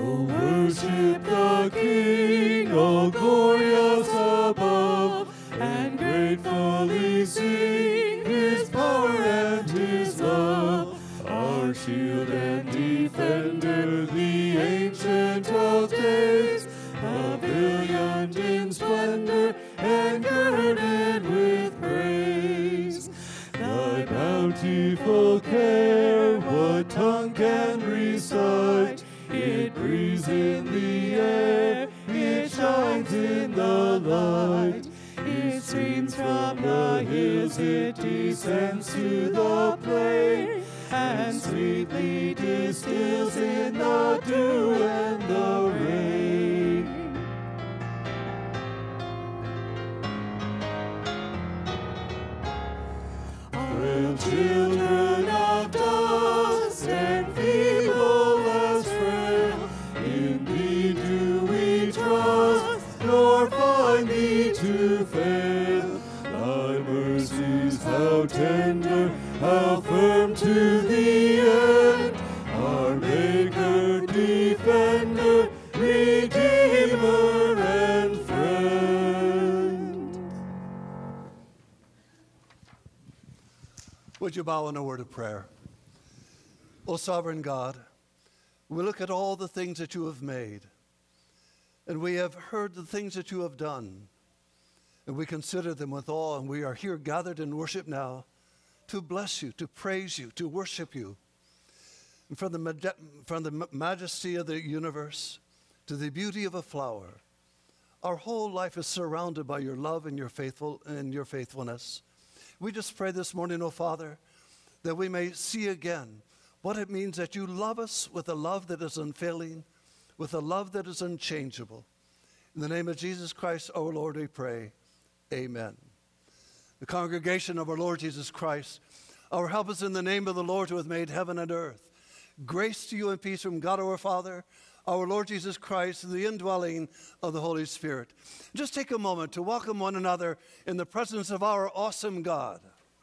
Worship the King, all glorious above, and gratefully sing his power and his love. Our shield and defender, the ancient of days, pavilioned in splendor and girded with praise. Thy bountiful care, what tongue can recite? It breathes in the air, it shines in the light. It streams from the hills, it descends to the plain, and sweetly distills in the dew and the rain. Frail children of dust and feeble as frail, in thee do we trust, nor find thee to fail. Thy mercies, how tender, how firm to the end, our Maker, Defender, Redeemer, and Friend. Would you bow in a word of prayer? O sovereign God, we look at all the things that you have made, and we have heard the things that you have done, and we consider them with awe, and we are here gathered in worship now to bless you, to praise you, to worship you. And from the majesty of the universe to the beauty of a flower, our whole life is surrounded by your love and your faithfulness. We just pray this morning, O Father, that we may see again what it means that you love us with a love that is unfailing, with a love that is unchangeable. In the name of Jesus Christ, our Lord, we pray. Amen. The congregation of our Lord Jesus Christ, our help is in the name of the Lord who hath made heaven and earth. Grace to you and peace from God our Father, our Lord Jesus Christ, and the indwelling of the Holy Spirit. Just take a moment to welcome one another in the presence of our awesome God.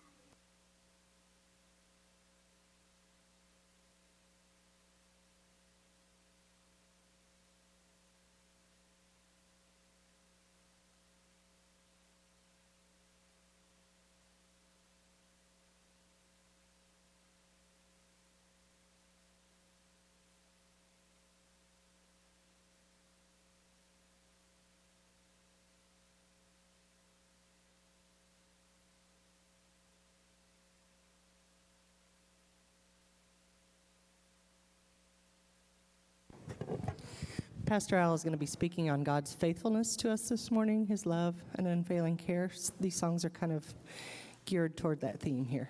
Pastor Al is going to be speaking on God's faithfulness to us this morning, his love and unfailing care. These songs are kind of geared toward that theme here.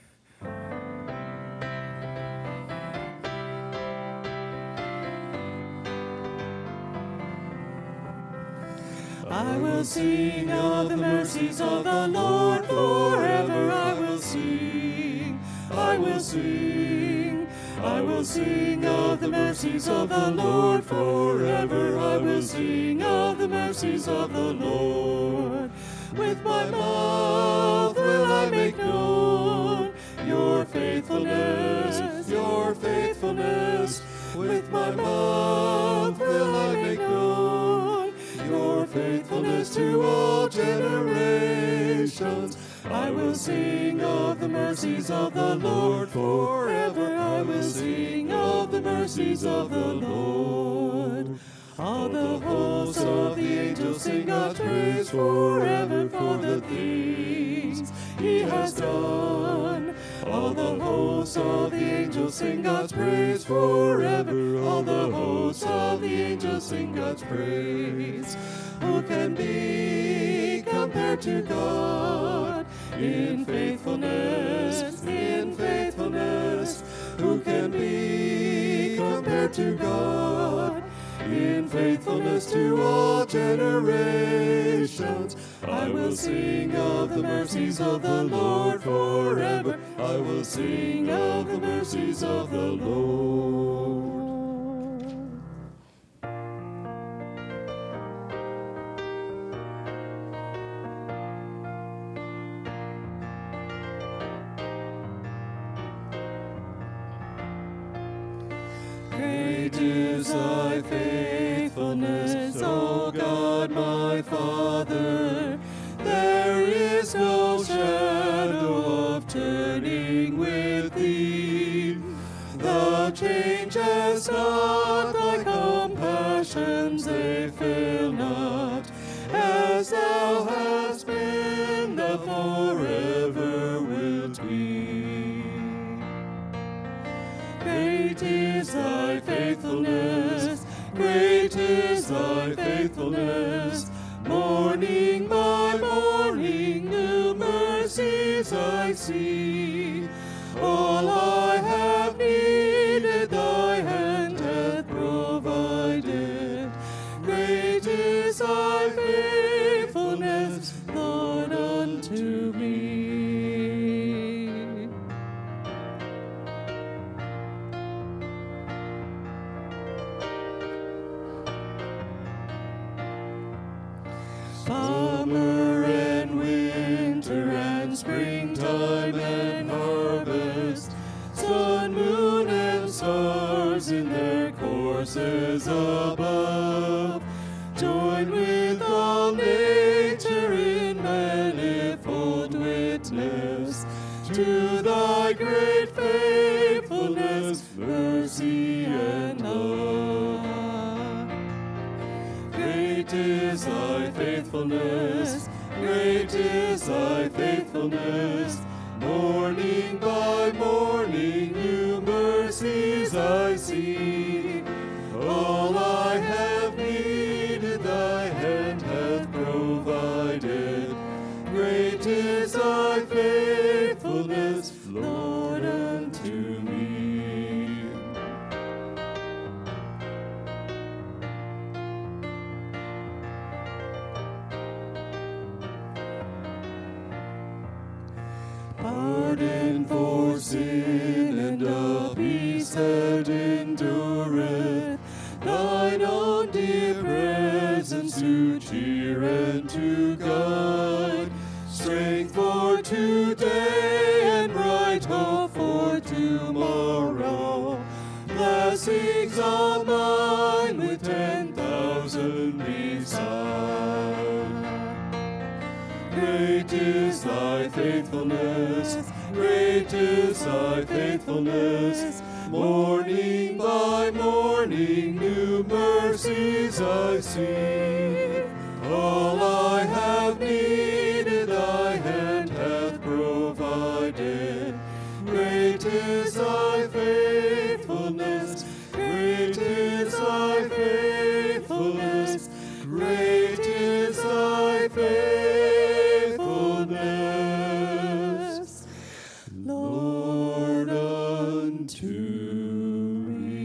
I will sing of the mercies of the Lord forever. I will sing, I will sing. I will sing of the mercies of the Lord forever. I will sing of the mercies of the Lord. With my mouth will I make known your faithfulness, your faithfulness. With my mouth will I make known your faithfulness to all generations. I will sing of the mercies of the Lord forever. I will sing of the mercies of the Lord. All the hosts of the angels sing God's praise forever for the things he has done. All the hosts of the angels sing God's praise forever. All the hosts of the angels sing God's praise. Who can be compared to God in faithfulness, in faithfulness? Who can be compared to God in faithfulness to all generations? I will sing of the mercies of the Lord forever. I will sing of the mercies of the Lord. Great Great is thy faithfulness, O God my Father. There is no shadow of turning with thee. Thou changest not, thy compassions they fail not. As thou hast been, thou forever wilt be. Great is thy faithfulness, great is thy faithfulness. Morning by morning, new mercies I see. All I have needed, thy hand hath provided. Great is thy faithfulness, Lord, unto me. Summer and winter and springtime and harvest, sun, moon, and stars in their courses above, join with all nature in manifold witness to thy great faithfulness, mercy, and love. Great is thy faithfulness, great is thy faithfulness. Morning by morning, new mercies I see. All I have needed, thy hand hath provided. Great is thy faithfulness, Lord, unto me. Pardon for sin and a peace that endureth, thine own dear presence to cheer and to guide, strength for today and bright hope for tomorrow, blessings all mine with 10,000 beside. Great is thy faithfulness, great is thy faithfulness. Morning by morning, new mercies I see. All I have needed, thy hand hath provided. Great is thy faithfulness, great is thy faithfulness, great is thy faithfulness, Lord, unto me.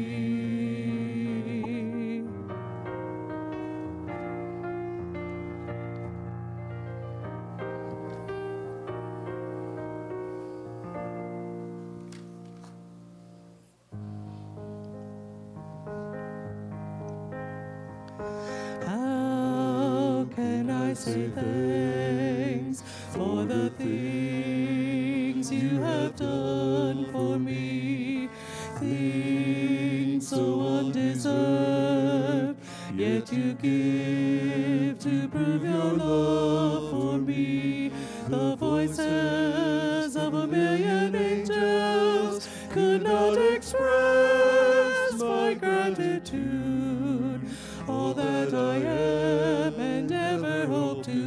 How can I say thanks for the things you have done for me? Things so undeserved, yet you give to prove your love for me. The voices of a million angels could not express my gratitude. All that I am and ever hope to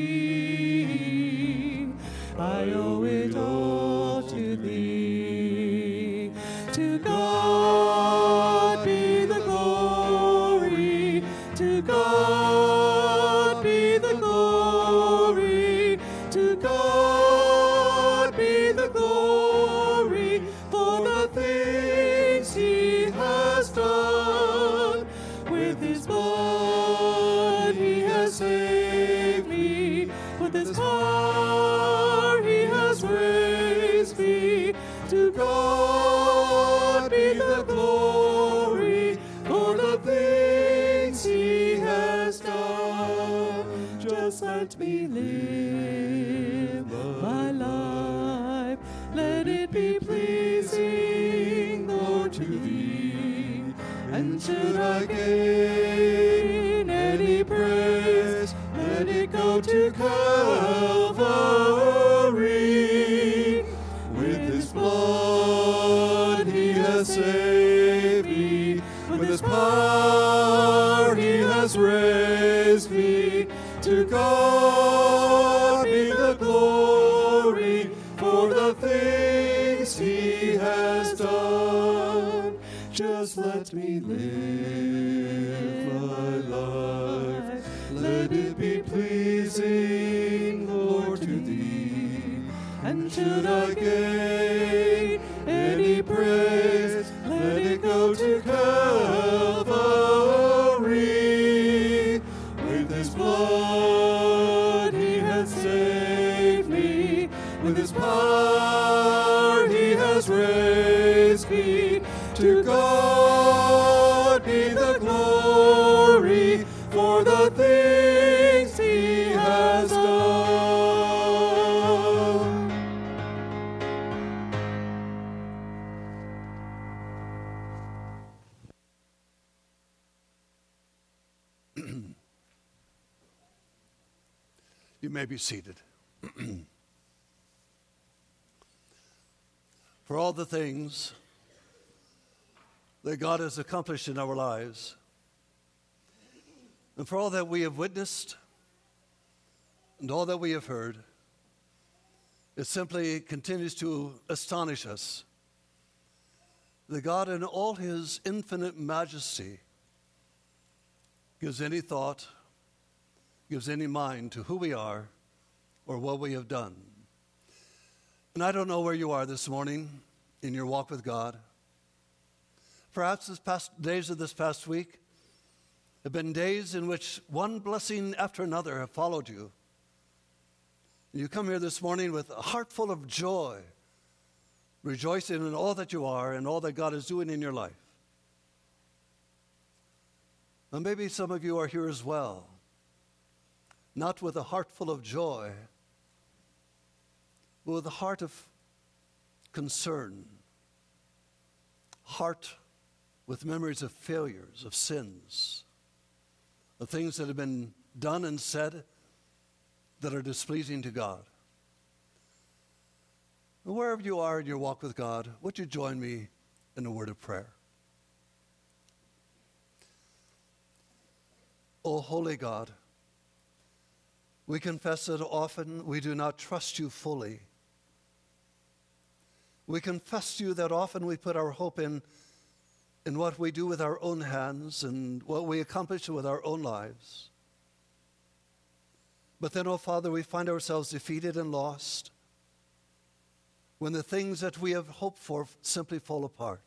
be, I owe it all to thee. To God be the glory, to God be the glory, to God be the glory for the things he has done. With his blood he has saved me, with his power he has raised me. To God be the glory for the things he has done. Just let me live my life, let it be pleasing, Lord, to thee. And should I gain any praise, let it go to Calvary. With his blood he has saved me, with his power he has raised me. To God be the glory for the things he has done. Just let me live my life. Let it be pleasing, Lord, to thee. And should I gain any praise, let it go to Calvary. With his blood he has saved me. With his power he has raised me. To God be the glory for the things he has done. You may be seated. For all the things that God has accomplished in our lives, and for all that we have witnessed and all that we have heard, it simply continues to astonish us that God in all his infinite majesty gives any thought, gives any mind to who we are or what we have done. And I don't know where you are this morning in your walk with God. Perhaps days of this past week have been days in which one blessing after another have followed you. And you come here this morning with a heart full of joy, rejoicing in all that you are and all that God is doing in your life. And maybe some of you are here as well, not with a heart full of joy, but with a heart of concern, heart with memories of failures, of sins, of things that have been done and said that are displeasing to God. And wherever you are in your walk with God, would you join me in a word of prayer? O holy God, we confess that often we do not trust you fully. We confess to you that often we put our hope in what we do with our own hands and what we accomplish with our own lives. But then, oh Father, we find ourselves defeated and lost when the things that we have hoped for simply fall apart.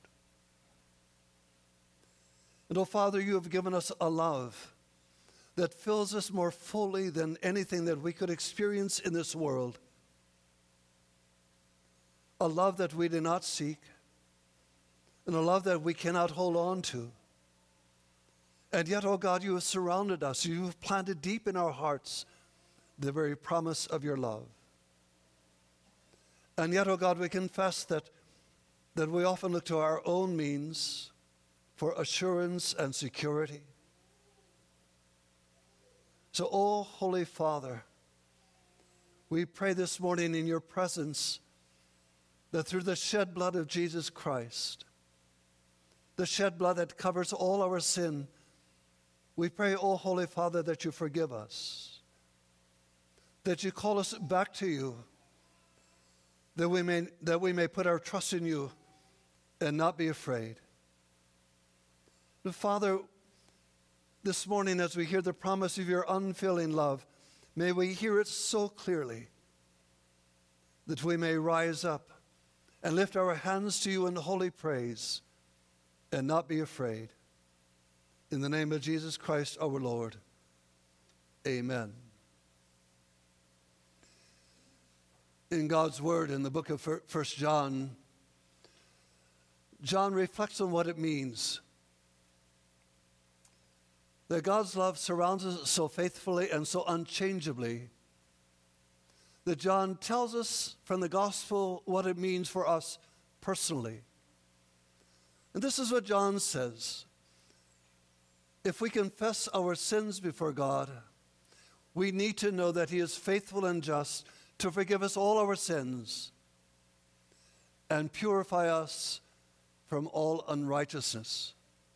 And oh Father, you have given us a love that fills us more fully than anything that we could experience in this world. A love that we do not seek, and a love that we cannot hold on to. And yet, oh God, you have surrounded us. You have planted deep in our hearts the very promise of your love. And yet, oh God, we confess that we often look to our own means for assurance and security. So, oh Holy Father, we pray this morning in your presence that through the shed blood of Jesus Christ, the shed blood that covers all our sin, we pray, oh Holy Father, that you forgive us, that you call us back to you, that we may put our trust in you and not be afraid. But Father, this morning as we hear the promise of your unfailing love, may we hear it so clearly that we may rise up and lift our hands to you in holy praise and not be afraid. In the name of Jesus Christ our Lord, amen. In God's word in the book of 1 John, John reflects on what it means that God's love surrounds us so faithfully and so unchangeably that John tells us from the gospel what it means for us personally. And this is what John says. if we confess our sins before God, we need to know that He is faithful and just to forgive us all our sins and purify us from all unrighteousness.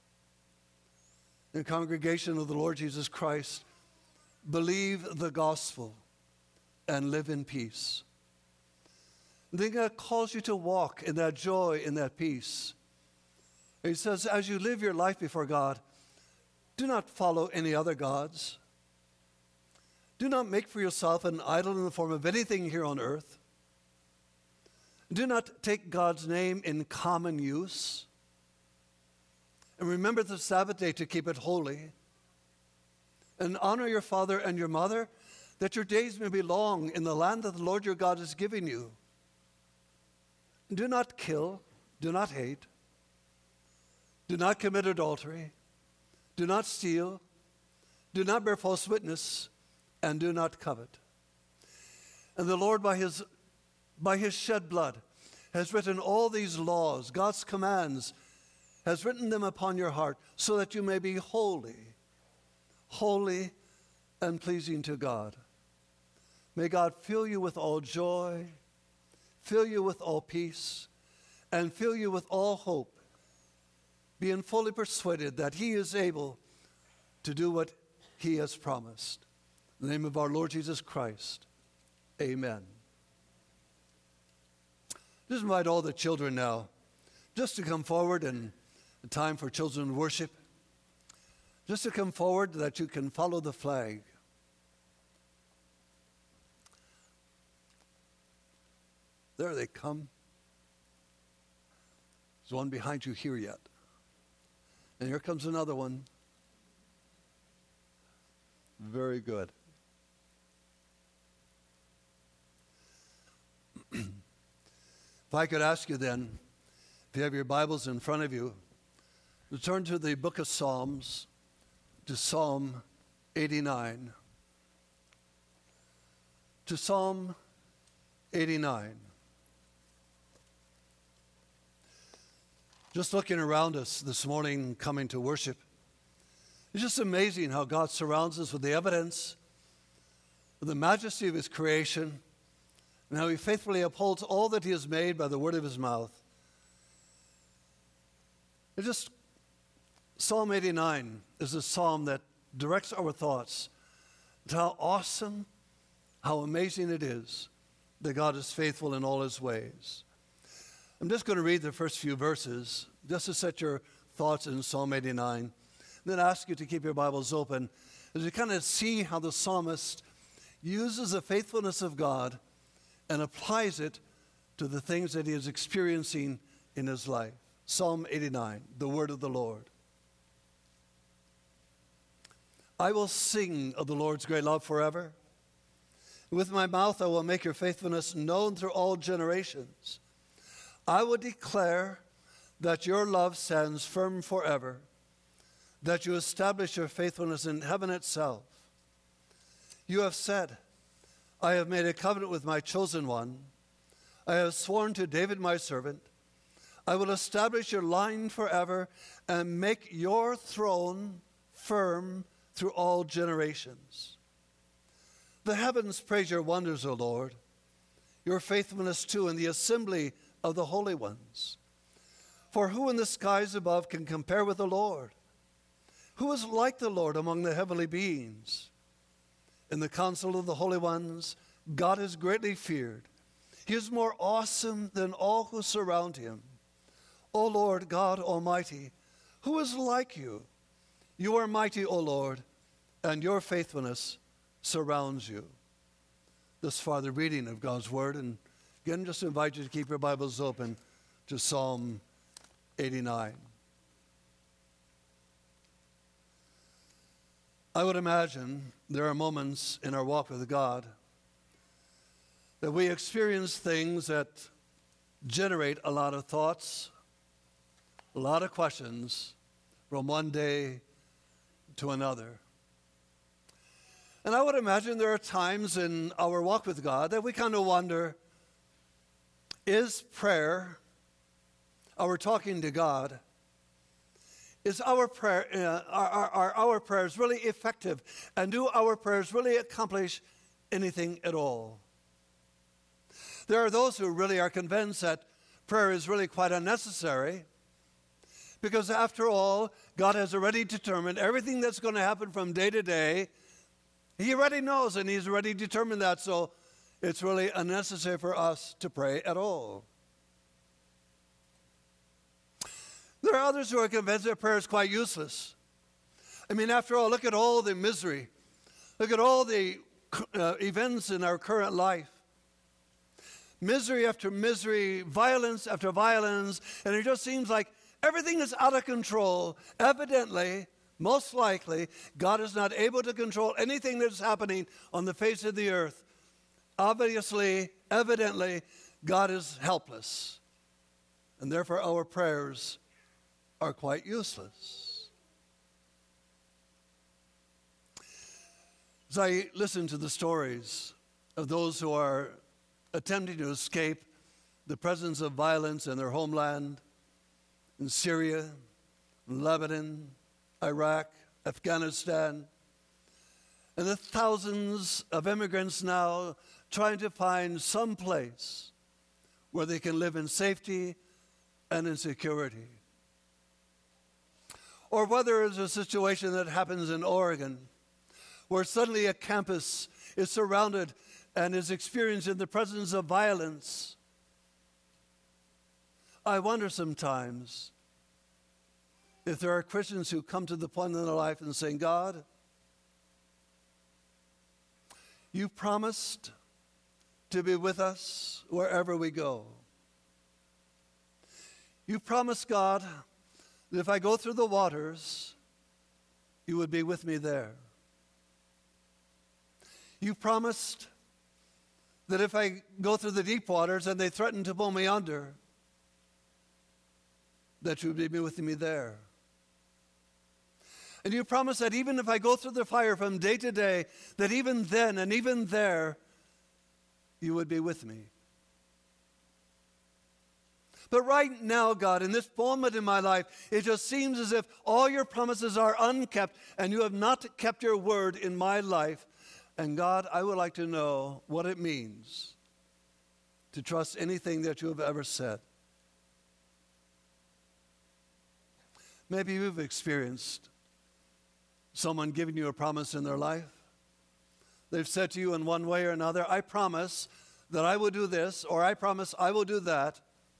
The congregation of the Lord Jesus Christ, believe the gospel and live in peace. Then God calls you to walk in that joy, in that peace. He says, as you live your life before God, do not follow any other gods. Do not make for yourself an idol in the form of anything here on earth. Do not take God's name in common use. And remember the Sabbath day to keep it holy. And honor your father and your mother, that your days may be long in the land that the Lord your God is giving you. Do not kill, do not hate, do not commit adultery, do not steal, do not bear false witness, and do not covet. And the Lord, by his shed blood, has written all these laws, God's commands, has written them upon your heart, so that you may be holy, holy and pleasing to God. May God fill you with all joy, fill you with all peace, and fill you with all hope, being fully persuaded that He is able to do what He has promised. In the name of our Lord Jesus Christ, amen. Just invite all the children now just to come forward, and a time for children worship. Just to come forward that you can follow the flag. There they come. There's one behind you here yet. And here comes another one. Very good. If I could ask you then, if you have your Bibles in front of you, to turn to the book of Psalms, to Psalm 89. To Psalm 89. Just looking around us this morning, coming to worship, it's just amazing how God surrounds us with the evidence of the majesty of His creation, and how He faithfully upholds all that He has made by the word of His mouth. It just, Psalm 89 is a psalm that directs our thoughts to how awesome, how amazing it is that God is faithful in all His ways. I'm just going to read the first few verses just to set your thoughts in Psalm 89, and then ask you to keep your Bibles open as you kind of see how the psalmist uses the faithfulness of God and applies it to the things that he is experiencing in his life. Psalm 89, the word of the Lord. I will sing of the Lord's great love forever. With my mouth I will make your faithfulness known through all generations. I will declare that your love stands firm forever, that you establish your faithfulness in heaven itself. You have said, I have made a covenant with my chosen one. I have sworn to David my servant, I will establish your line forever and make your throne firm through all generations. The heavens praise your wonders, O Lord, your faithfulness too in the assembly of the holy ones. For who in the skies above can compare with the Lord? Who is like the Lord among the heavenly beings? In the council of the holy ones, God is greatly feared. He is more awesome than all who surround him. O Lord God Almighty, who is like you? You are mighty, O Lord, and your faithfulness surrounds you. Thus far the reading of God's word, and again just invite you to keep your Bibles open to Psalm 89. I would imagine there are moments in our walk with God that we experience things that generate a lot of thoughts, a lot of questions from one day to another. And I would imagine there are times in our walk with God that we kind of wonder, is prayer, our talking to God, is our prayer, are our prayers really effective? And do our prayers really accomplish anything at all? There are those who really are convinced that prayer is really quite unnecessary because, after all, God has already determined everything that's going to happen from day to day. He already knows, and He's already determined that, so it's really unnecessary for us to pray at all. There are others who are convinced that prayer is quite useless. I mean, after all, look at all the misery. Look at all the events in our current life. Misery after misery, violence after violence, and it just seems like everything is out of control. Evidently, most likely, God is not able to control anything that is happening on the face of the earth. Obviously, evidently, God is helpless. And therefore, our prayers are quite useless. As I listen to the stories of those who are attempting to escape the presence of violence in their homeland, in Syria, in Lebanon, Iraq, Afghanistan, and the thousands of immigrants now trying to find some place where they can live in safety and in security. Or whether it's a situation that happens in Oregon, where suddenly a campus is surrounded and is experiencing the presence of violence. I wonder sometimes if there are Christians who come to the point in their life and saying, God, you promised to be with us wherever we go. You promised, God, that if I go through the waters, you would be with me there. You promised that if I go through the deep waters and they threaten to pull me under, that you would be with me there. And you promised that even if I go through the fire from day to day, that even then and even there, you would be with me. But right now, God, in this moment in my life, it just seems as if all your promises are unkept and you have not kept your word in my life. And God, I would like to know what it means to trust anything that you have ever said. Maybe you've experienced someone giving you a promise in their life. They've said to you in one way or another, I promise that I will do this, or I promise I will do that.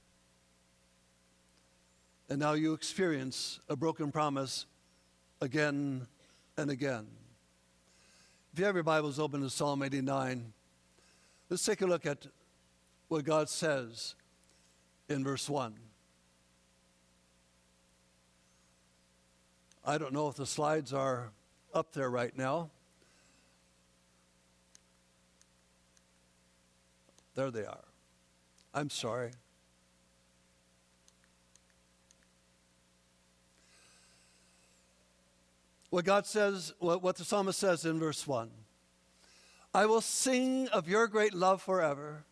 And now you experience a broken promise again and again. If you have your Bibles open to Psalm 89, let's take a look at what God says in verse 1. I don't know if the slides are up there right now. There they are. I'm sorry. What God says, what the psalmist says in verse 1. I will sing of your great love forever.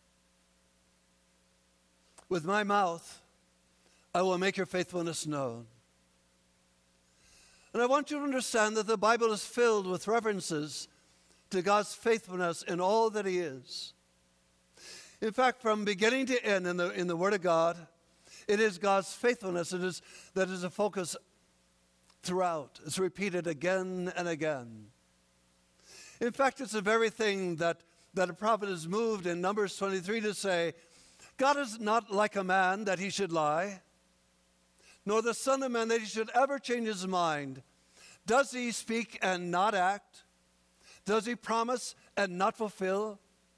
With my mouth, I will make your faithfulness known. And I want you to understand that the Bible is filled with references to God's faithfulness in all that He is. In fact, from beginning to end in the Word of God, it is God's faithfulness that is a focus throughout. It's repeated again and again. In fact, it's the very thing that a prophet is moved in Numbers 23 to say, God is not like a man that he should lie, nor the son of man that he should ever change his mind. Does he speak and not act? Does he promise and not fulfill?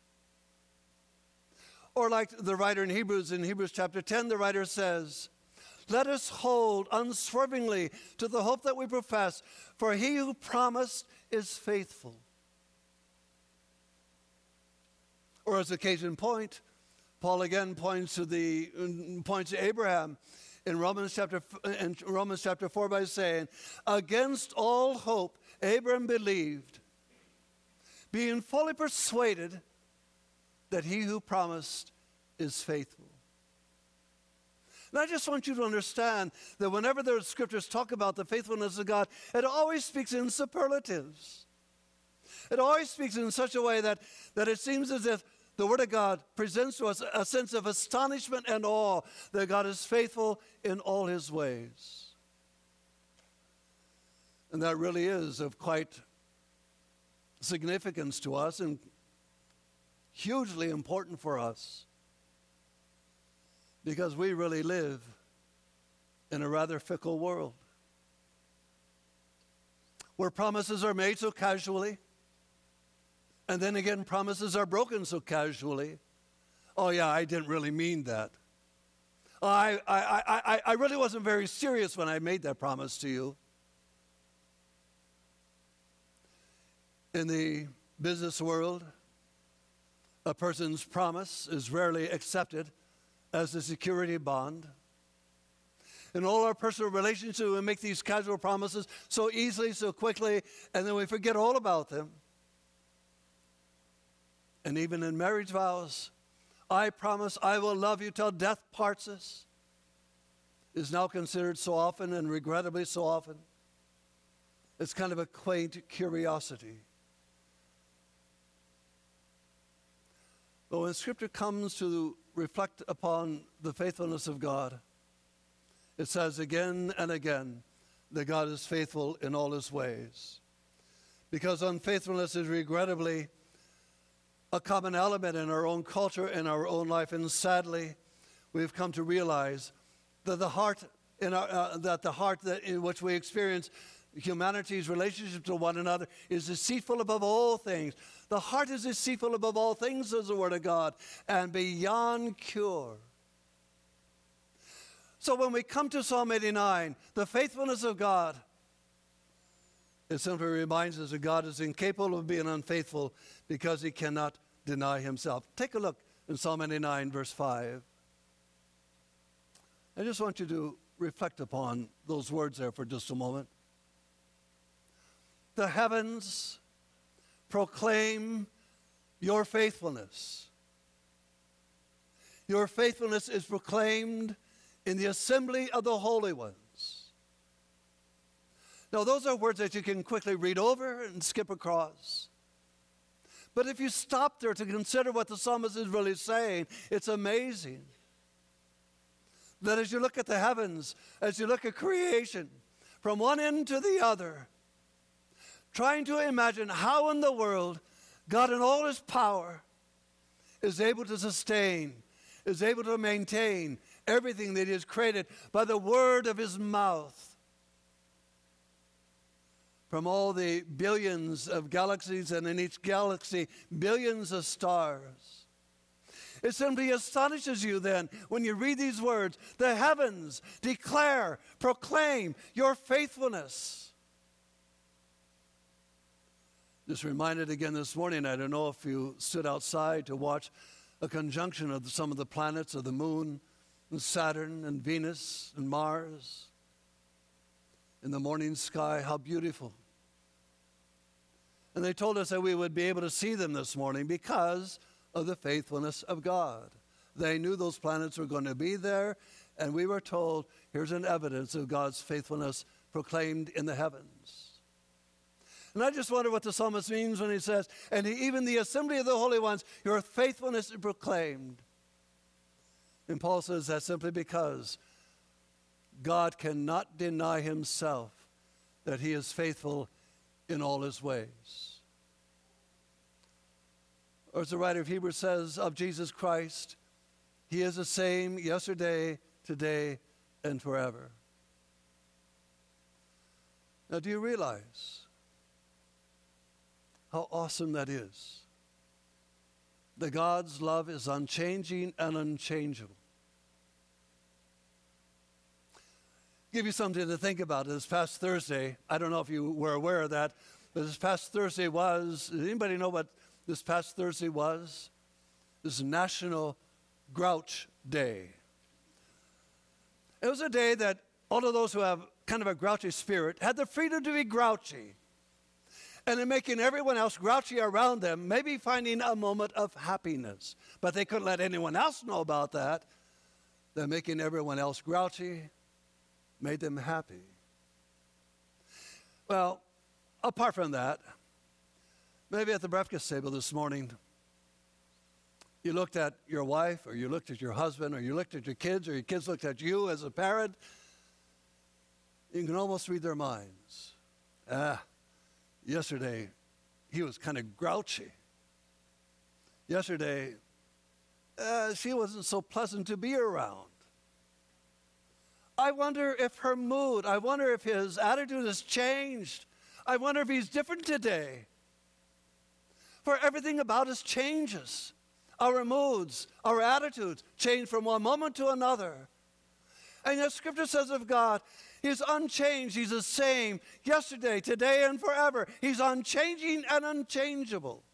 Or like the writer in Hebrews chapter 10, the writer says, let us hold unswervingly to the hope that we profess, for he who promised is faithful. Or as occasion point, Paul again points to Abraham in Romans chapter 4 by saying, against all hope Abraham believed, being fully persuaded that he who promised is faithful. And I just want you to understand that whenever the scriptures talk about the faithfulness of God, it always speaks in superlatives. It always speaks in such a way that it seems as if the Word of God presents to us a sense of astonishment and awe that God is faithful in all His ways. And that really is of quite significance to us and hugely important for us, because we really live in a rather fickle world where promises are made so casually, and then again promises are broken so casually. Oh yeah, I didn't really mean that. I really wasn't very serious when I made that promise to you. In the business world, a person's promise is rarely accepted as a security bond. In all our personal relationships, we make these casual promises so easily, so quickly, and then we forget all about them. And even in marriage vows, I promise I will love you till death parts us, is now considered so often, and regrettably so often. It's kind of a quaint curiosity. But when Scripture comes to reflect upon the faithfulness of God, it says again and again that God is faithful in all His ways. Because unfaithfulness is regrettably a common element in our own culture, in our own life, and sadly, we've come to realize that the heart in which we experience humanity's relationship to one another is deceitful above all things. The heart is deceitful above all things, says the Word of God, and beyond cure. So when we come to Psalm 89, the faithfulness of God, it simply reminds us that God is incapable of being unfaithful because He cannot deny Himself. Take a look in Psalm 89, verse 5. I just want you to reflect upon those words there for just a moment. The heavens proclaim your faithfulness. Your faithfulness is proclaimed in the assembly of the holy ones. Now, those are words that you can quickly read over and skip across. But if you stop there to consider what the psalmist is really saying, it's amazing that as you look at the heavens, as you look at creation, from one end to the other, trying to imagine how in the world God in all His power is able to sustain, is able to maintain everything that He has created by the word of His mouth. From all the billions of galaxies, and in each galaxy, billions of stars. It simply astonishes you then when you read these words. The heavens declare, proclaim your faithfulness. Just reminded again this morning, I don't know if you stood outside to watch a conjunction of some of the planets of the moon, and Saturn and Venus and Mars in the morning sky. How beautiful. And they told us that we would be able to see them this morning because of the faithfulness of God. They knew those planets were going to be there, and we were told, here's an evidence of God's faithfulness proclaimed in the heavens. And I just wonder what the psalmist means when he says, and even the assembly of the holy ones, your faithfulness is proclaimed. And Paul says that simply because God cannot deny Himself that He is faithful in all His ways. Or as the writer of Hebrews says of Jesus Christ, He is the same yesterday, today, and forever. Now, do you realize how awesome that is? That God's love is unchanging and unchangeable. Give you something to think about. This past Thursday, I don't know if you were aware of that, but this past Thursday does anybody know what this past Thursday was? This is National Grouch Day. It was a day that all of those who have kind of a grouchy spirit had the freedom to be grouchy. And in making everyone else grouchy around them, maybe finding a moment of happiness. But they couldn't let anyone else know about that. that making everyone else grouchy made them happy. Well, apart from that, maybe at the breakfast table this morning, you looked at your wife, or you looked at your husband, or you looked at your kids, or your kids looked at you as a parent. You can almost read their minds. Yesterday, he was kind of grouchy. Yesterday, she wasn't so pleasant to be around. I wonder if her mood, I wonder if his attitude has changed. I wonder if he's different today. For everything about us changes. Our moods, our attitudes change from one moment to another. And yet Scripture says of God, He's unchanged. He's the same yesterday, today, and forever. He's unchanging and unchangeable.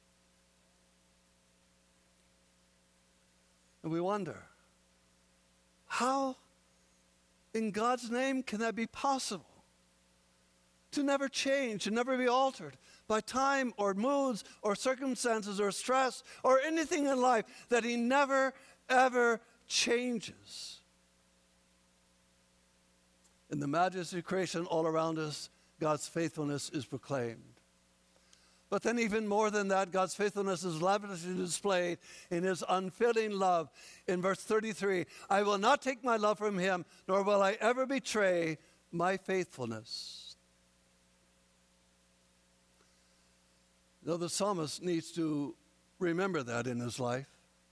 And we wonder, how in God's name can that be possible? To never change, to never be altered by time or moods or circumstances or stress or anything in life, that He never, ever changes. In the majesty of creation all around us, God's faithfulness is proclaimed. But then even more than that, God's faithfulness is lavishly displayed in His unfailing love. In verse 33, I will not take my love from Him, nor will I ever betray my faithfulness. Now the psalmist needs to remember that in his life.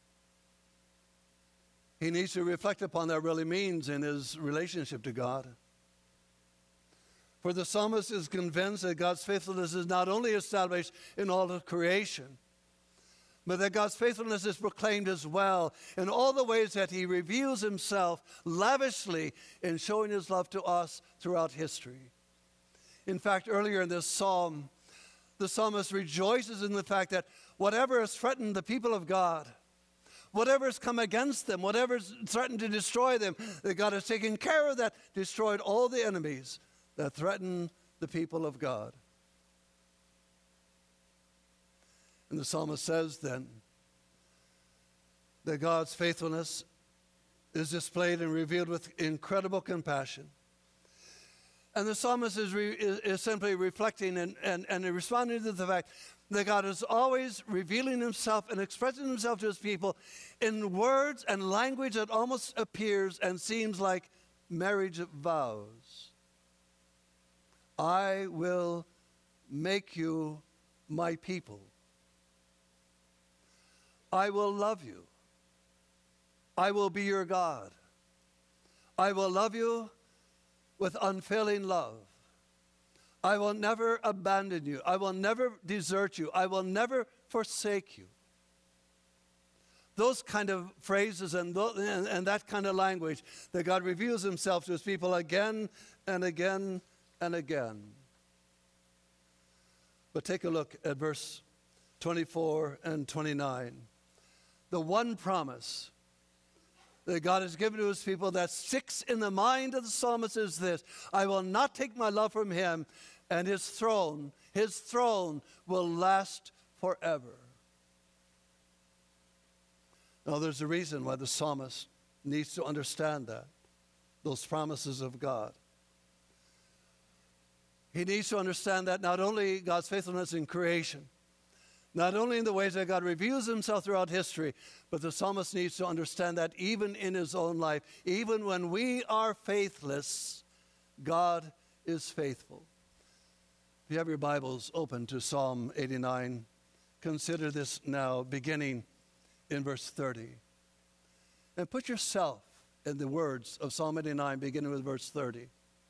He needs to reflect upon that really means in his relationship to God. For the psalmist is convinced that God's faithfulness is not only established in all of creation, but that God's faithfulness is proclaimed as well in all the ways that He reveals Himself lavishly in showing His love to us throughout history. In fact, earlier in this psalm, the psalmist rejoices in the fact that whatever has threatened the people of God, whatever has come against them, whatever has threatened to destroy them, that God has taken care of that, destroyed all the enemies that threaten the people of God. And the psalmist says then that God's faithfulness is displayed and revealed with incredible compassion. And the psalmist is simply reflecting and responding to the fact that God is always revealing Himself and expressing Himself to His people in words and language that almost appears and seems like marriage vows. I will make you my people. I will love you. I will be your God. I will love you with unfailing love. I will never abandon you. I will never desert you. I will never forsake you. Those kind of phrases and that kind of language that God reveals Himself to His people again and again and again. But take a look at verse 24 and 29. The one promise that God has given to His people that sticks in the mind of the psalmist is this: I will not take my love from Him, and His throne will last forever. Now there's a reason why the psalmist needs to understand that, those promises of God. He needs to understand that not only God's faithfulness in creation, not only in the ways that God reveals Himself throughout history, but the psalmist needs to understand that even in his own life, even when we are faithless, God is faithful. If you have your Bibles open to Psalm 89, consider this now, beginning in verse 30. And put yourself in the words of Psalm 89, beginning with verse 30.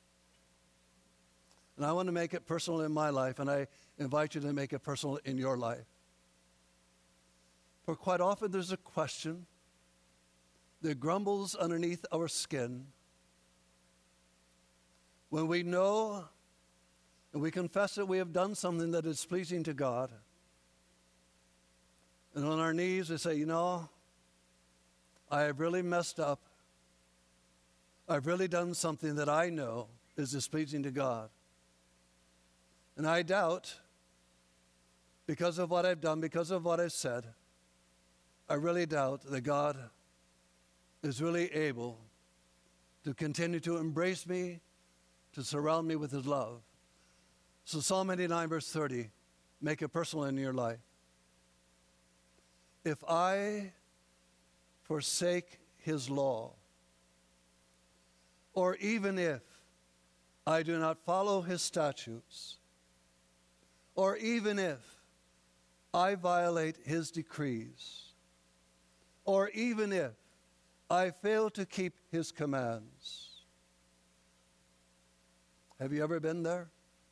And I want to make it personal in my life, and I invite you to make it personal in your life. For quite often there's a question that grumbles underneath our skin when we know and we confess that we have done something that is pleasing to God. And on our knees we say, I have really messed up. I've really done something that I know is displeasing to God. And I doubt, because of what I've done, because of what I've said, I really doubt that God is really able to continue to embrace me, to surround me with his love. So Psalm 89, verse 30, make it personal in your life. If I forsake his law, or even if I do not follow his statutes, or even if I violate his decrees, or even if I fail to keep his commands. Have you ever been there?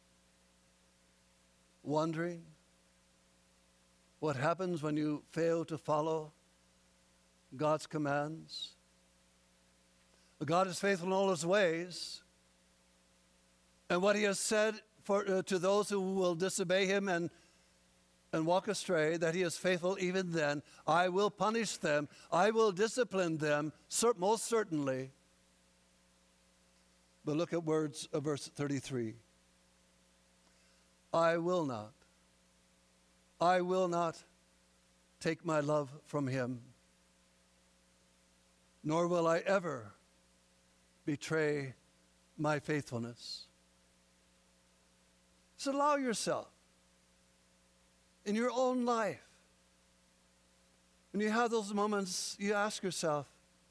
Wondering what happens when you fail to follow God's commands? God is faithful in all his ways. And what he has said to those who will disobey him and walk astray, that he is faithful even then. I will punish them. I will discipline them, most certainly. But look at words of verse 33. I will not take my love from him, nor will I ever betray my faithfulness. So allow yourself in your own life, when you have those moments, you ask yourself,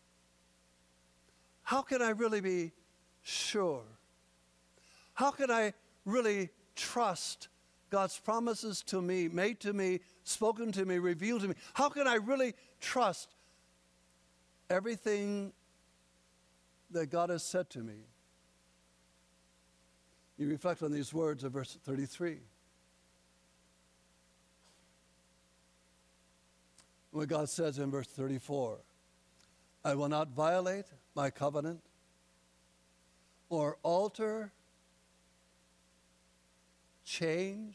how can I really be sure? How can I really trust God's promises to me, made to me, spoken to me, revealed to me? How can I really trust everything that God has said to me? You reflect on these words of verse 33. What God says in verse 34, I will not violate my covenant or alter, change,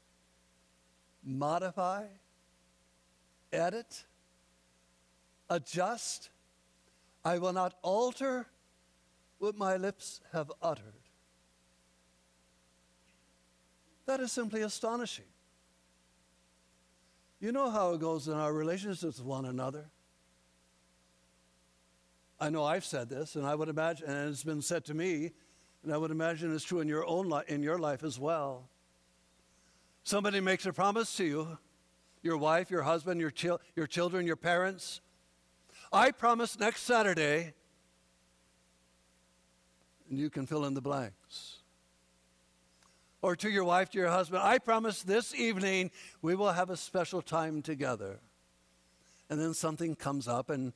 modify, edit, adjust. I will not alter what my lips have uttered. That is simply astonishing. You know how it goes in our relationships with one another. I know I've said this, and I would imagine, and it's been said to me, and I would imagine it's true in your own in your life as well. Somebody makes a promise to you, your wife, your husband, your children, your parents. I promise next Saturday, and you can fill in the blanks. Or to your wife, to your husband, I promise this evening we will have a special time together. And then something comes up and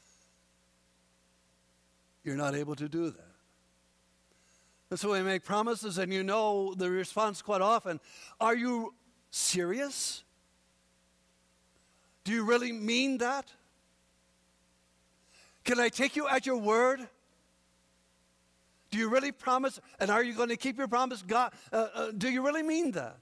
you're not able to do that. And so we make promises, and you know the response quite often, are you serious? Do you really mean that? Can I take you at your word? Do you really promise? And are you going to keep your promise? God, do you really mean that?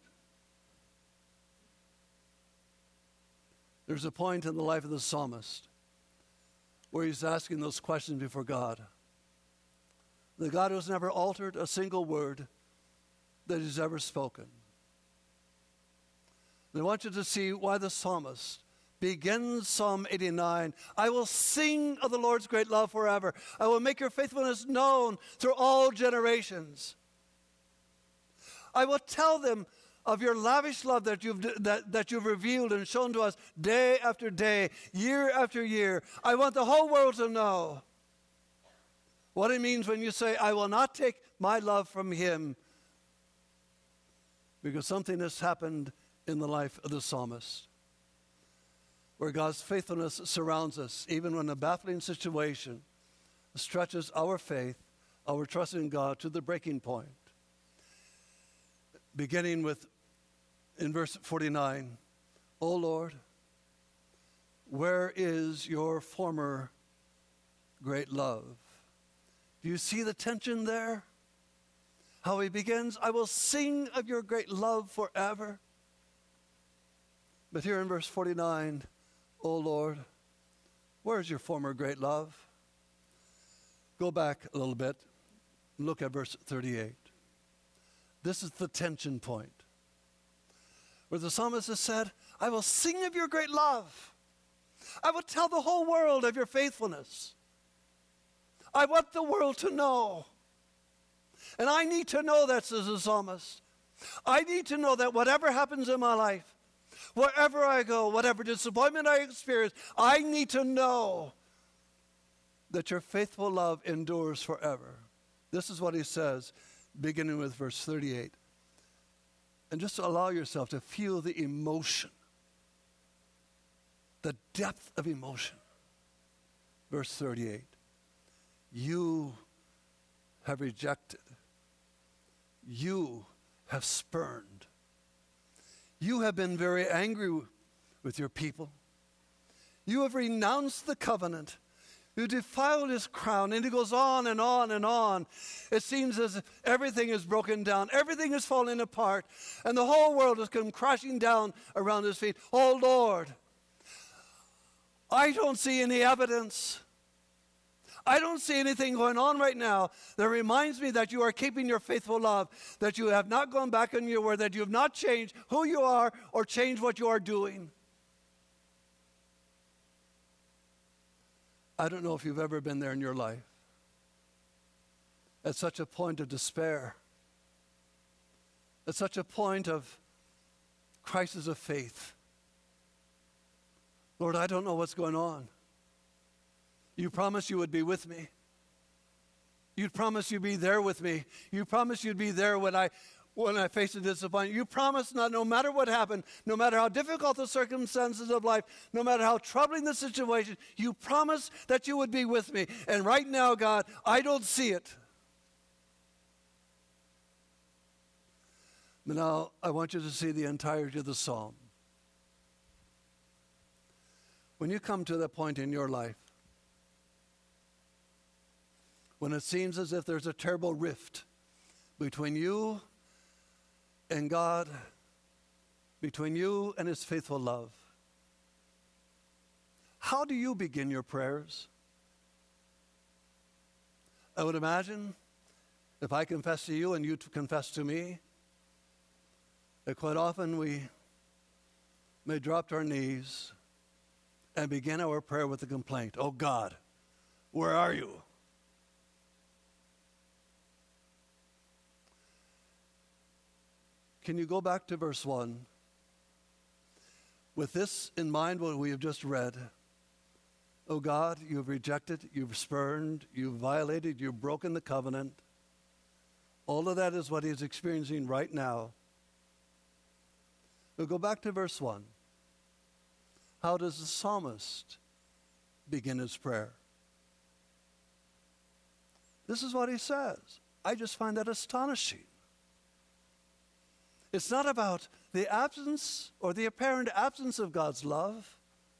There's a point in the life of the psalmist where he's asking those questions before God. The God who's never altered a single word that he's ever spoken. And I want you to see why the psalmist begins Psalm 89. I will sing of the Lord's great love forever. I will make your faithfulness known through all generations. I will tell them of your lavish love that you've revealed and shown to us day after day, year after year. I want the whole world to know what it means when you say, I will not take my love from him, because something has happened in the life of the psalmist, where God's faithfulness surrounds us, even when a baffling situation stretches our faith, our trust in God to the breaking point. Beginning with, in verse 49, O Lord, where is your former great love? Do you see the tension there? How he begins, I will sing of your great love forever. But here in verse 49, O Lord, where is your former great love? Go back a little bit and look at verse 38. This is the tension point, where the psalmist has said, I will sing of your great love. I will tell the whole world of your faithfulness. I want the world to know. And I need to know that, says the psalmist. I need to know that whatever happens in my life, wherever I go, whatever disappointment I experience, I need to know that your faithful love endures forever. This is what he says, beginning with verse 38. And just allow yourself to feel the emotion, the depth of emotion. Verse 38. You have rejected. You have spurned. You have been very angry with your people. You have renounced the covenant. You defiled his crown. And it goes on and on and on. It seems as if everything is broken down. Everything is falling apart. And the whole world has come crashing down around his feet. Oh, Lord, I don't see any evidence. I don't see anything going on right now that reminds me that you are keeping your faithful love, that you have not gone back on your word, that you have not changed who you are or changed what you are doing. I don't know if you've ever been there in your life, at such a point of despair, at such a point of crisis of faith. Lord, I don't know what's going on. You promised you would be with me. You promised you'd be there with me. You promised you'd be there when I face a disappointment. You promised that no matter what happened, no matter how difficult the circumstances of life, no matter how troubling the situation, you promised that you would be with me. And right now, God, I don't see it. But now I want you to see the entirety of the psalm. When you come to that point in your life, when it seems as if there's a terrible rift between you and God, between you and his faithful love, how do you begin your prayers? I would imagine if I confess to you and you confess to me, that quite often we may drop to our knees and begin our prayer with a complaint. Oh God, where are you? Can you go back to verse 1? With this in mind, what we have just read. Oh God, you've rejected, you've spurned, you've violated, you've broken the covenant. All of that is what he's experiencing right now. We'll go back to verse 1. How does the psalmist begin his prayer? This is what he says. I just find that astonishing. It's not about the absence or the apparent absence of God's love.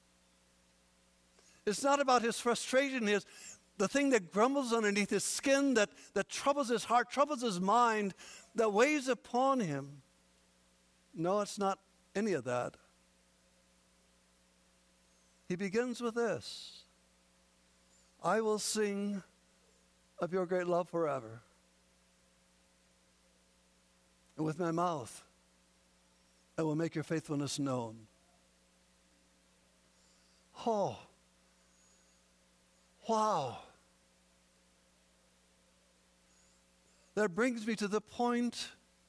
It's not about his frustration, the thing that grumbles underneath his skin, that troubles his heart, troubles his mind, that weighs upon him. No, it's not any of that. He begins with this. I will sing of your great love forever. And with my mouth, I will make your faithfulness known. Oh, wow. That brings me to the point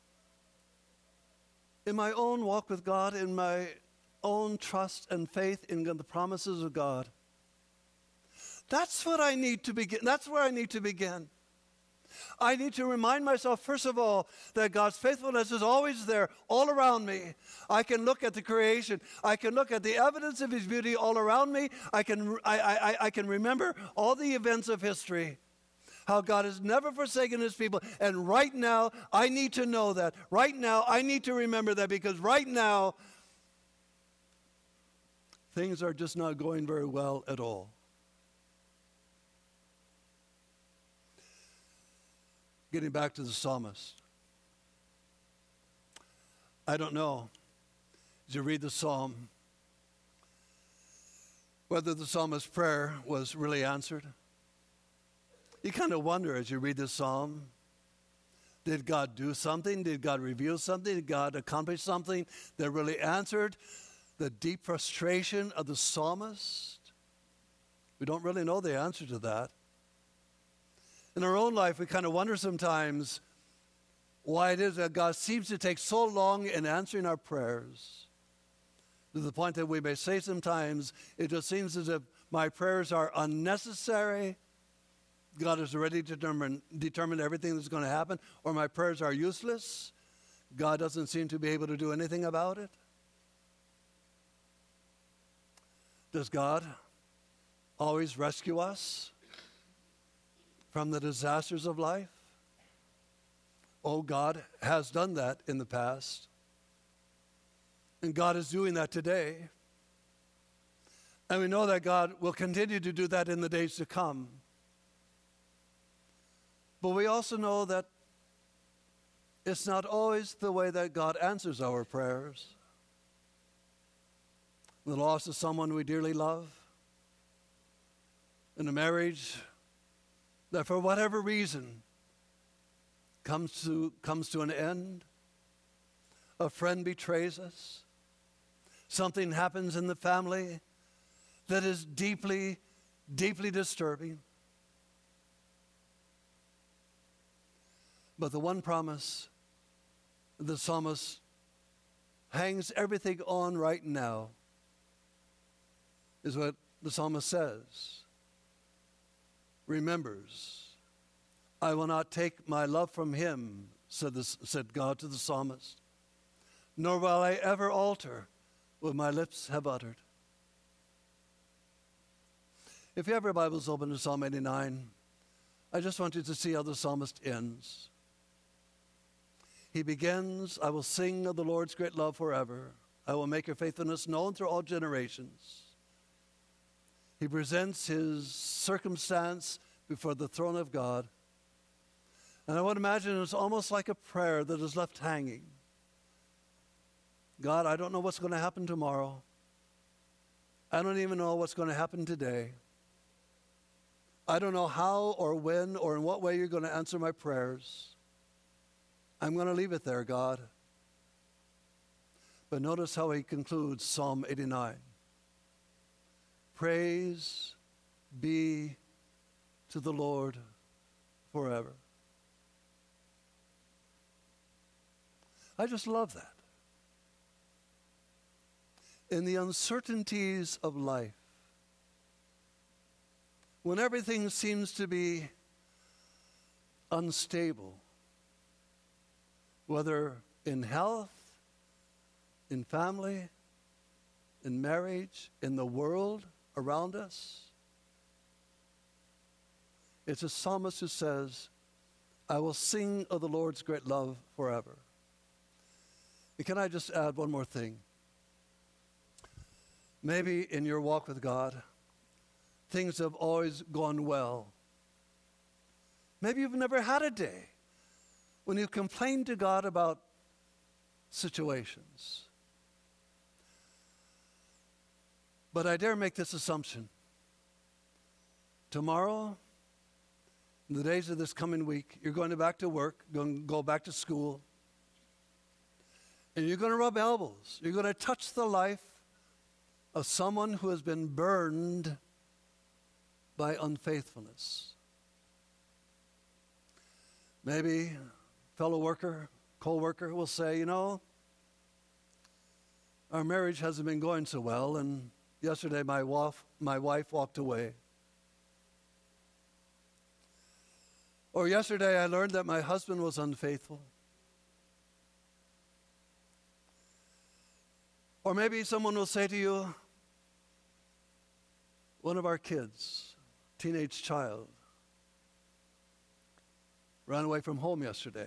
in my own walk with God, in my own trust and faith in the promises of God. That's what I need to begin. That's where I need to begin. I need to remind myself, first of all, that God's faithfulness is always there, all around me. I can look at the creation. I can look at the evidence of his beauty all around me. I can remember all the events of history, how God has never forsaken his people. And right now, I need to know that. Right now, I need to remember that, because right now, things are just not going very well at all. Getting back to the psalmist. I don't know, as you read the psalm, whether the psalmist's prayer was really answered. You kind of wonder as you read the psalm, did God do something? Did God reveal something? Did God accomplish something that really answered the deep frustration of the psalmist? We don't really know the answer to that. In our own life, we kind of wonder sometimes why it is that God seems to take so long in answering our prayers, to the point that we may say sometimes, it just seems as if my prayers are unnecessary. God has already determined everything that's going to happen, or my prayers are useless. God doesn't seem to be able to do anything about it. Does God always rescue us from the disasters of life? Oh, God has done that in the past. And God is doing that today. And we know that God will continue to do that in the days to come. But we also know that it's not always the way that God answers our prayers. The loss of someone we dearly love, in a marriage that for whatever reason comes to an end, a friend betrays us, something happens in the family that is deeply, deeply disturbing. But the one promise the psalmist hangs everything on right now is what the psalmist says. Remembers, I will not take my love from him, said God to the psalmist, nor will I ever alter what my lips have uttered. If you have your Bibles open to Psalm 89, I just want you to see how the psalmist ends. He begins, I will sing of the Lord's great love forever. I will make your faithfulness known through all generations. He presents his circumstance before the throne of God. And I would imagine it's almost like a prayer that is left hanging. God, I don't know what's going to happen tomorrow. I don't even know what's going to happen today. I don't know how or when or in what way you're going to answer my prayers. I'm going to leave it there, God. But notice how he concludes Psalm 89. Praise be to the Lord forever. I just love that. In the uncertainties of life, when everything seems to be unstable, whether in health, in family, in marriage, in the world around us, it's a psalmist who says, I will sing of the Lord's great love forever. And can I just add one more thing? Maybe in your walk with God, things have always gone well. Maybe you've never had a day when you complained to God about situations. But I dare make this assumption. Tomorrow, in the days of this coming week, you're going back to work, going to go back to school, and you're going to rub elbows. You're going to touch the life of someone who has been burned by unfaithfulness. Maybe a fellow worker, co-worker will say, you know, our marriage hasn't been going so well, and yesterday my wife walked away. Or yesterday I learned that my husband was unfaithful. Or maybe someone will say to you, one of our kids, teenage child, ran away from home yesterday.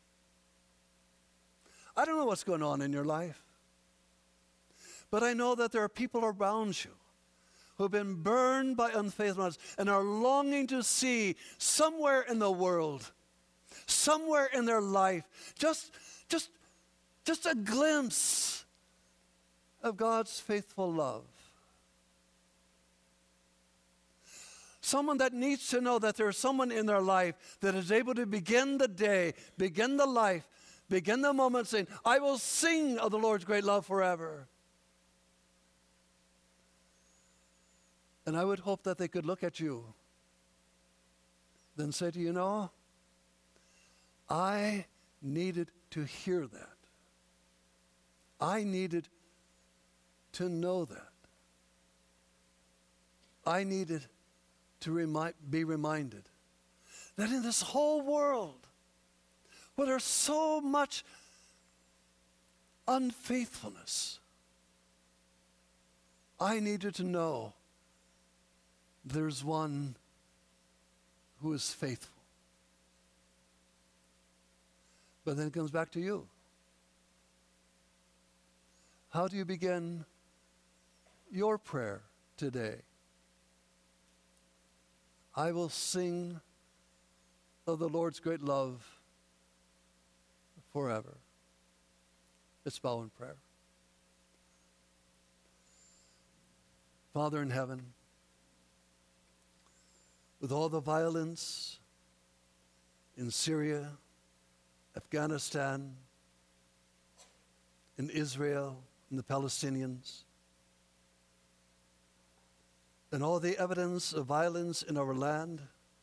I don't know what's going on in your life, but I know that there are people around you who have been burned by unfaithfulness and are longing to see somewhere in the world, somewhere in their life, just a glimpse of God's faithful love. Someone that needs to know that there's someone in their life that is able to begin the day, begin the life, begin the moment saying, I will sing of the Lord's great love forever. And I would hope that they could look at you then say to you, no, I needed to hear that. I needed to know that. I needed to be reminded that in this whole world, where there's so much unfaithfulness, I needed to know there's one who is faithful. But then it comes back to you. How do you begin your prayer today? I will sing of the Lord's great love forever. Let's bow in prayer. Father in heaven, with all the violence in Syria, Afghanistan, in Israel, and the Palestinians, and all the evidence of violence in our land,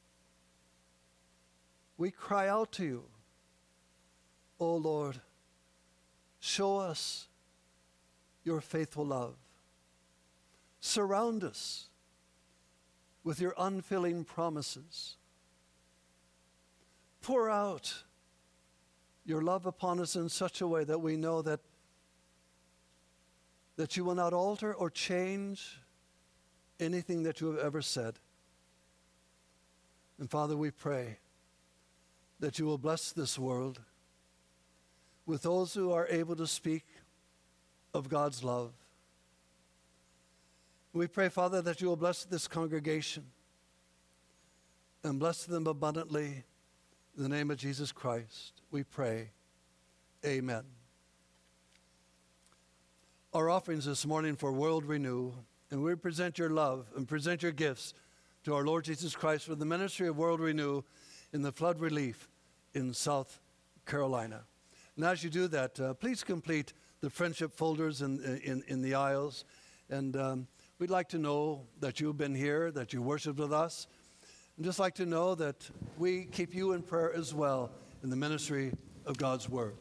we cry out to you, O Lord, show us your faithful love. Surround us with your unfailing promises. Pour out your love upon us in such a way that we know that you will not alter or change anything that you have ever said. And Father, we pray that you will bless this world with those who are able to speak of God's love. We pray, Father, that you will bless this congregation and bless them abundantly. In the name of Jesus Christ, we pray. Amen. Our offerings this morning for World Renew, and we present your love and present your gifts to our Lord Jesus Christ for the ministry of World Renew in the flood relief in South Carolina. And as you do that, please complete the friendship folders in the aisles. And we'd like to know that you've been here, that you worshiped with us. And just like to know that we keep you in prayer as well in the ministry of God's Word.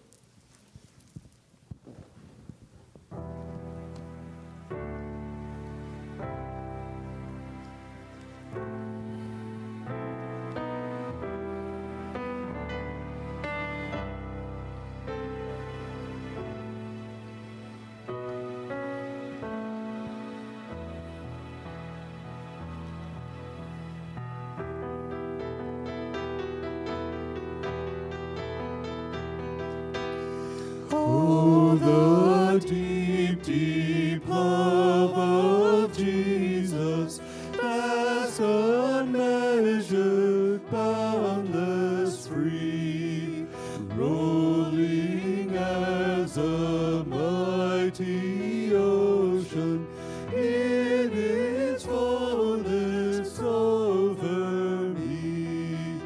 Oh, the deep, deep love of Jesus, vast, unmeasured, boundless, free, rolling as a mighty ocean in its fullness over me,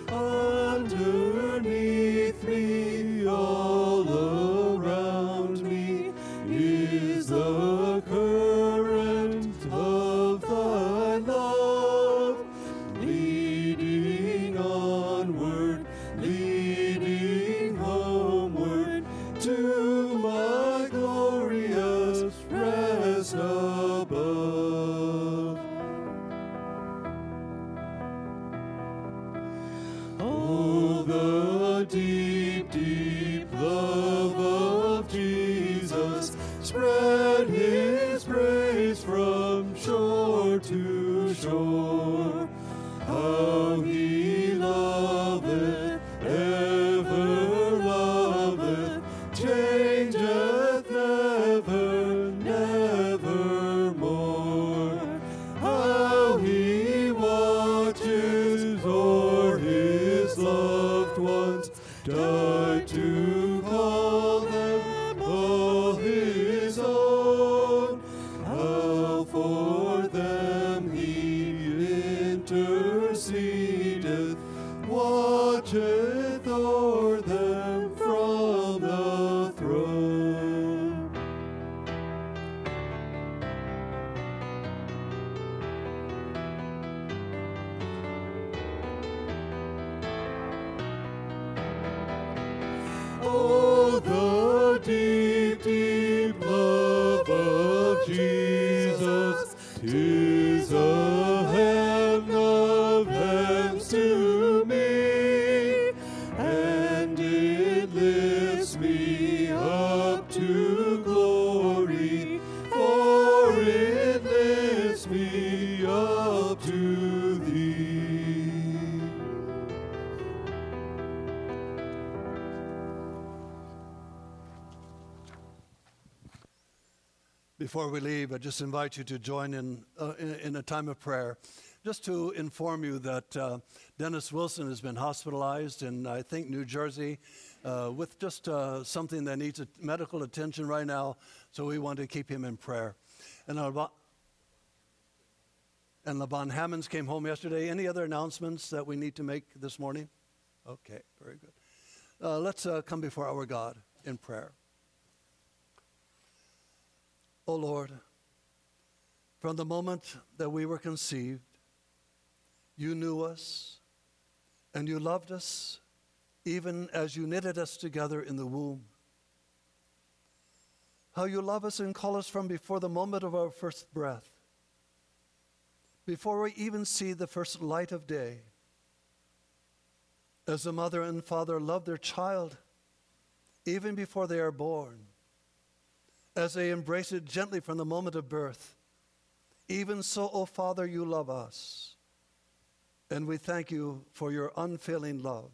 underneath me, all around me is the current of thy love, leading onward, leading homeward to my glorious rest above. Oh, the deep, deep love of Jesus, spread his praise from shore to shore. How he loveth, ever loveth, changeth never, nevermore. How he watches o'er his loved ones, died to call them all his own. How for them he intercedeth, watcheth o'er them from the throne. deep, deep love of Jesus. 'Tis a heaven of heavens to me, and it lifts me up to glory, for it lifts me up to thee. Before we leave, I just invite you to join in a time of prayer. Just to inform you that Dennis Wilson has been hospitalized in, I think, New Jersey with just something that needs medical attention right now, so we want to keep him in prayer. And LaVon Hammonds came home yesterday. Any other announcements that we need to make this morning? Okay, very good. Let's come before our God in prayer. O Lord, from the moment that we were conceived, you knew us and you loved us even as you knitted us together in the womb. How you love us and call us from before the moment of our first breath, before we even see the first light of day. As a mother and father love their child even before they are born, as they embrace it gently from the moment of birth, even so, O Father, you love us. And we thank you for your unfailing love.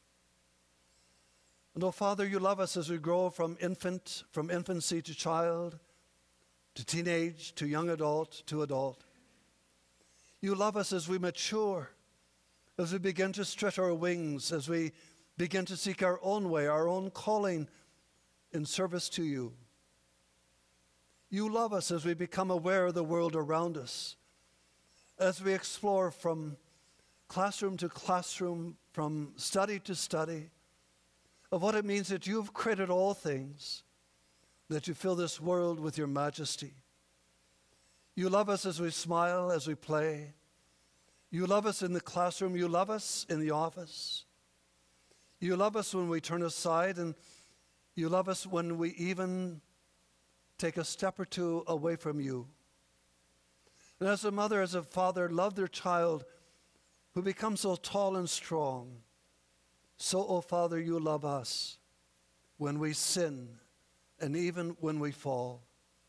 And, O Father, you love us as we grow from infancy to child, to teenage, to young adult, to adult. You love us as we mature, as we begin to stretch our wings, as we begin to seek our own way, our own calling in service to you. You love us as we become aware of the world around us, as we explore from classroom to classroom, from study to study, of what it means that you've created all things, that you fill this world with your majesty. You love us as we smile, as we play. You love us in the classroom. You love us in the office. You love us when we turn aside, and you love us when we even take a step or two away from you. And as a mother, as a father, love their child who becomes so tall and strong, so, O Father, you love us when we sin and even when we fall.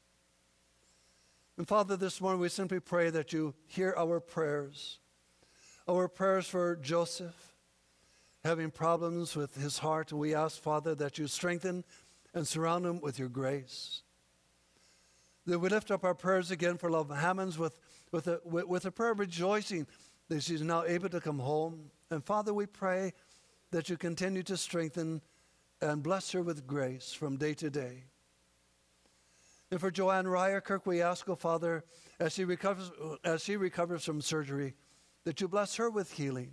And Father, this morning we simply pray that you hear our prayers for Joseph, having problems with his heart. And we ask, Father, that you strengthen and surround him with your grace. That we lift up our prayers again for LaVon Hammonds with a prayer of rejoicing that she's now able to come home. And Father, we pray that you continue to strengthen and bless her with grace from day to day. And for Joanne Ryerkirk, we ask, oh Father, as she recovers from surgery, that you bless her with healing.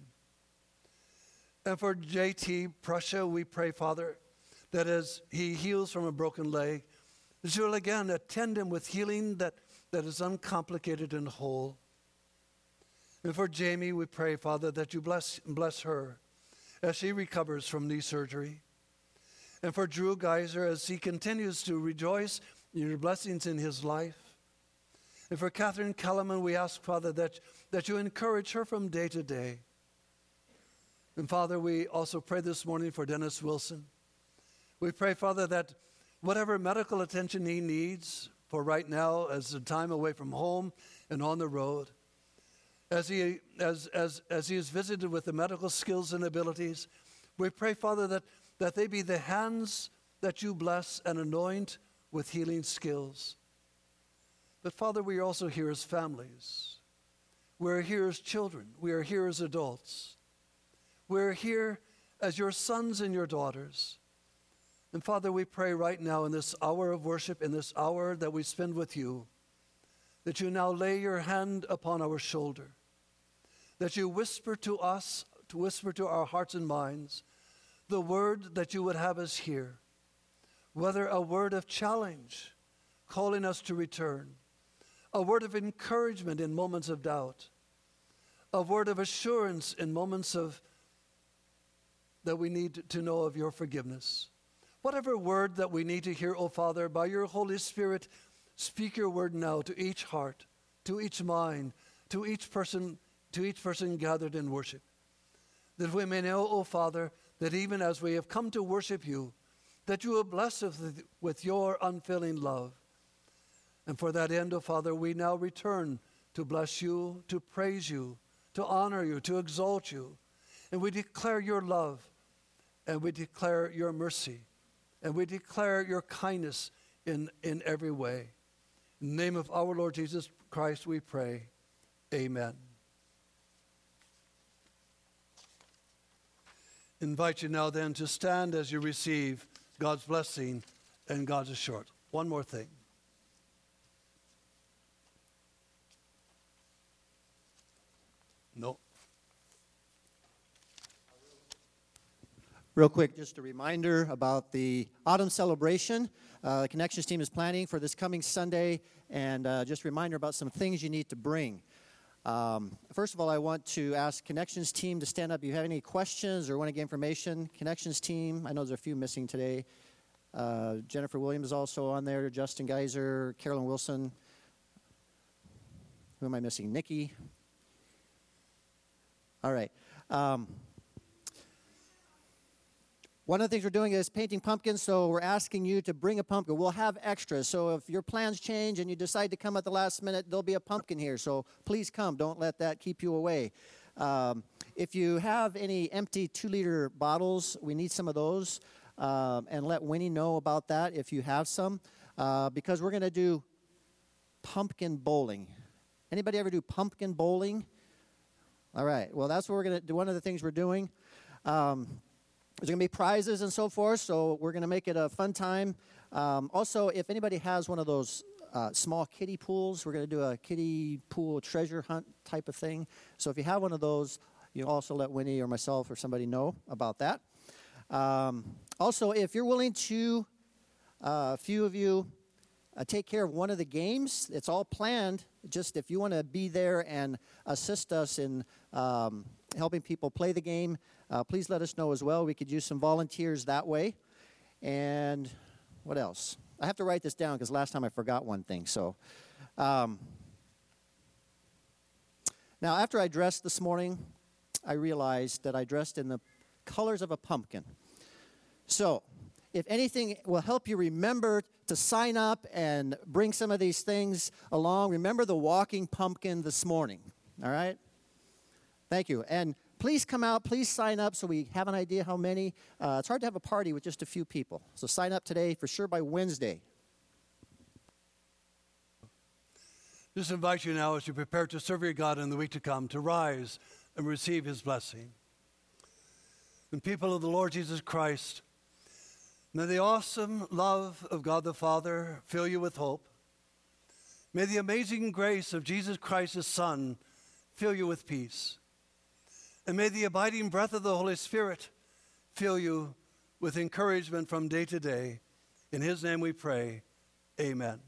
And for J.T. Prussia, we pray, Father, that as he heals from a broken leg, that you will again attend him with healing that is uncomplicated and whole. And for Jamie, we pray, Father, that you bless her as she recovers from knee surgery. And for Drew Geiser, as he continues to rejoice in your blessings in his life. And for Catherine Kellerman, we ask, Father, that you encourage her from day to day. And Father, we also pray this morning for Dennis Wilson. We pray, Father, that whatever medical attention he needs for right now as a time away from home and on the road, as he is visited with the medical skills and abilities, we pray, Father, that they be the hands that you bless and anoint with healing skills. But Father, we are also here as families. We're here as children. We are here as adults. We're here as your sons and your daughters. And Father, we pray right now in this hour of worship, in this hour that we spend with you, that you now lay your hand upon our shoulder, that you whisper to us, to whisper to our hearts and minds, the word that you would have us hear, whether a word of challenge, calling us to return, a word of encouragement in moments of doubt, a word of assurance in moments of that we need to know of your forgiveness. Whatever word that we need to hear, O Father, by your Holy Spirit, speak your word now to each heart, to each mind, to each person gathered in worship. That we may know, O Father, that even as we have come to worship you, that you will bless us with your unfailing love. And for that end, O Father, we now return to bless you, to praise you, to honor you, to exalt you. And we declare your love, and we declare your mercy, and we declare your kindness in every way. In the name of our Lord Jesus Christ we pray. Amen. Invite you now then to stand as you receive God's blessing and God's assurance. One more thing. No. Real quick, just a reminder about the autumn celebration. The Connections team is planning for this coming Sunday, and just a reminder about some things you need to bring. First of all, I want to ask Connections team to stand up. If you have any questions or want to get information, Connections team, I know there's a few missing today. Jennifer Williams is also on there, Justin Geiser, Carolyn Wilson. Who am I missing? Nikki. All right. One of the things we're doing is painting pumpkins, so we're asking you to bring a pumpkin. We'll have extras, so if your plans change and you decide to come at the last minute, there'll be a pumpkin here, so please come. Don't let that keep you away. If you have any empty 2-liter bottles, we need some of those, and let Winnie know about that if you have some, because we're going to do pumpkin bowling. Anybody ever do pumpkin bowling? All right, well, that's what we're going to do. One of the things we're doing. There's going to be prizes and so forth, so we're going to make it a fun time. Also, if anybody has one of those small kiddie pools, we're going to do a kiddie pool treasure hunt type of thing. So if you have one of those, you also let Winnie or myself or somebody know about that. Also, if you're willing to, a few of you, take care of one of the games, it's all planned. Just if you want to be there and assist us in helping people play the game, please let us know as well. We could use some volunteers that way. And what else? I have to write this down because last time I forgot one thing. So now after I dressed this morning, I realized that I dressed in the colors of a pumpkin. So if anything will help you remember to sign up and bring some of these things along, remember the walking pumpkin this morning. All right? Thank you. And please come out. Please sign up so we have an idea how many. It's hard to have a party with just a few people. So sign up today for sure by Wednesday. Just invite you now as you prepare to serve your God in the week to come to rise and receive his blessing. And people of the Lord Jesus Christ, may the awesome love of God the Father fill you with hope. May the amazing grace of Jesus Christ, his Son, fill you with peace. And may the abiding breath of the Holy Spirit fill you with encouragement from day to day. In his name we pray. Amen.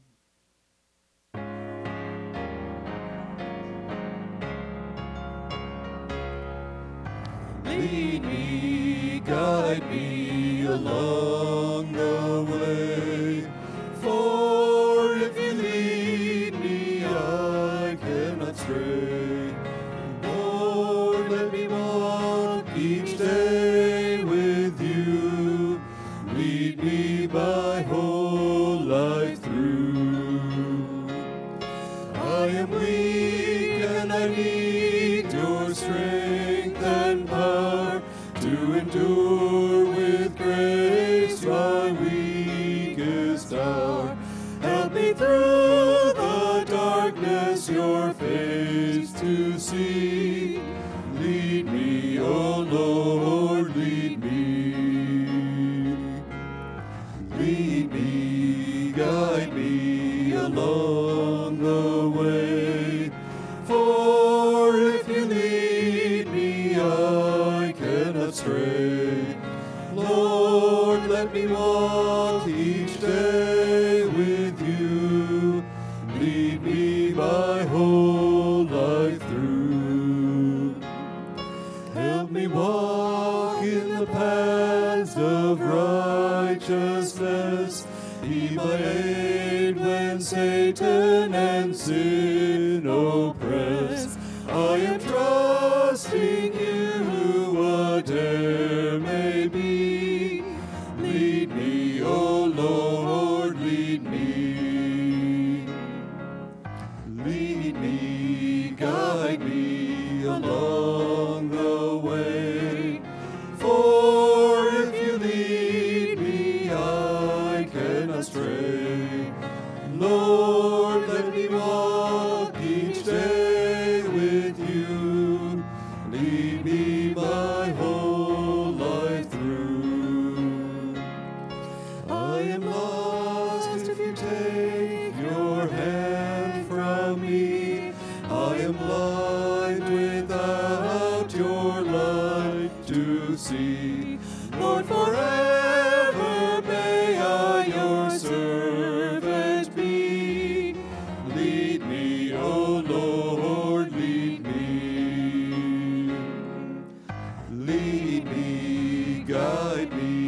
Lead me, guide me along the way. For if you lead me, I cannot stray. Lord, let me walk each day with you. Lead me my whole life through. I am weak and I need your strength and power to endure with grace my weakest hour. Help me through the darkness your face to see. Lead me, O Lord, lead me. Lead me, guide me along the way. For if you lead me, I cannot stray. Lord, let me walk each day with you. Lead me my whole life through. Help me walk in the paths of righteousness righteousness. Be my aid when Satan and sin oppress. I am trusting you, whate'er may be. Lead me, O Lord, lead me. Lead me, guide me along the way. For if you lead me, I cannot stray. Lord, let me walk each day with you. Lead me my whole life through. I am lost if you take your hand from me. I am blind without your light to see. Lord, forever may I your servant be. Lead me, O Lord, lead me. Lead me, guide me